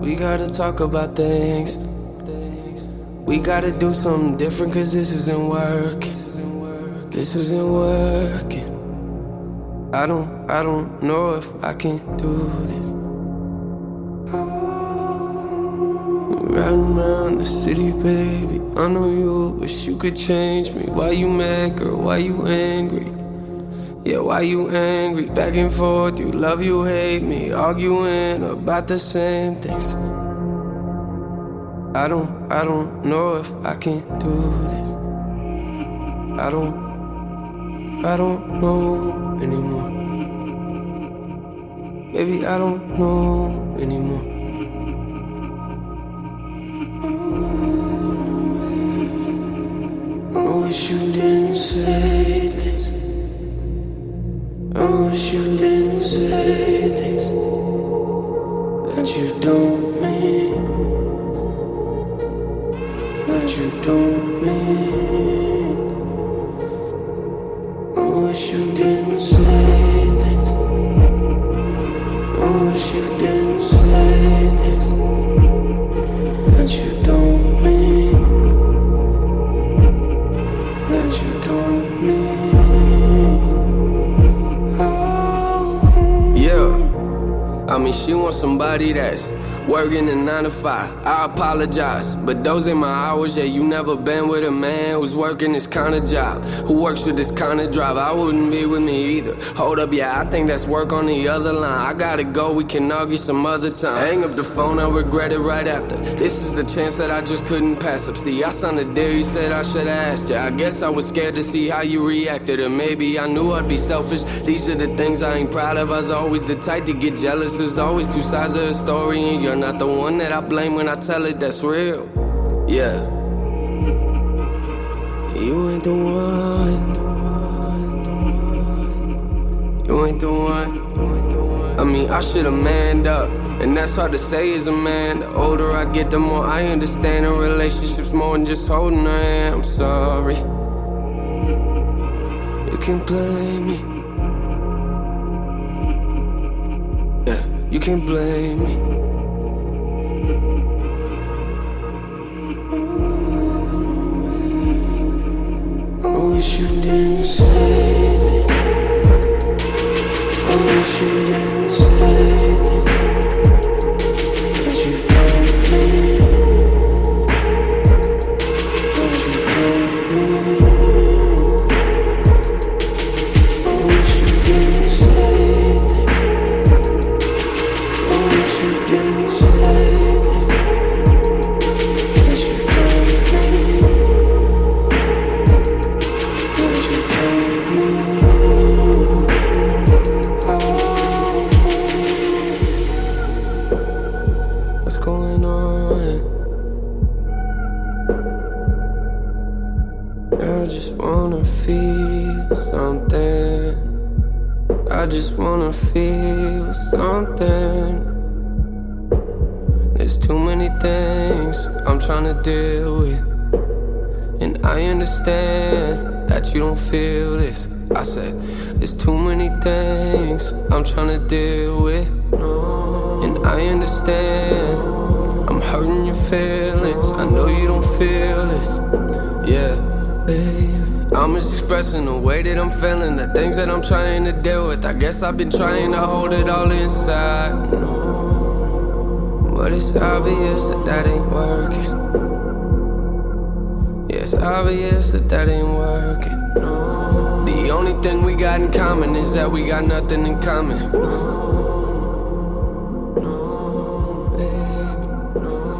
We gotta talk about things. We gotta do something different, cause this isn't working. This isn't working. I don't know if I can do this. Riding around the city, baby, I know you wish you could change me. Why you mad, girl? Why you angry? Yeah, why you angry? Back and forth, you love, you hate me, arguing about the same things. I don't know if I can do this. I don't know anymore. Baby, I don't know anymore. I wish you didn't say things. I wish you didn't say things that you don't mean. That you don't mean. I wish you didn't say things. I wish you didn't say things that you don't mean. That you don't mean. Oh. Yeah, I mean she wants somebody that's working a 9 to 5, I apologize, but those ain't my hours. Yeah, you never been with a man who's working this kind of job, who works with this kind of drive. I wouldn't be with me either. Hold up, yeah, I think that's work on the other line. I gotta go, we can argue some other time. Hang up the phone, I regret it right after. This is the chance that I just couldn't pass up. See, I signed a deal, you said I should've asked you. I guess I was scared to see how you reacted, or maybe I knew I'd be selfish. These are the things I ain't proud of. I was always the type to get jealous. There's always two sides of a story, and you're not the one that I blame when I tell it that's real. Yeah. You ain't the one. You ain't the one. I mean, I should've manned up, and that's hard to say as a man. The older I get, the more I understand a relationship's more than just holding her hand. I'm sorry. You can blame me. Yeah, you can blame me. I wish you didn't say this. I wish you didn't say this that you don't mean. That you don't mean. I wish you didn't say this. I wish you didn't say this that you don't mean. What's going on? I just wanna feel something. I just wanna feel something. There's too many things I'm trying to deal with, and I understand that you don't feel this. I said, there's too many things I'm trying to deal with, and I understand I'm hurting your feelings. I know you don't feel this. Yeah, baby, I'm just expressing the way that I'm feeling, the things that I'm trying to deal with. I guess I've been trying to hold it all inside, but it's obvious that that ain't working. Yeah, it's obvious that that ain't working. The only thing we got in common is that we got nothing in common. No, baby, no.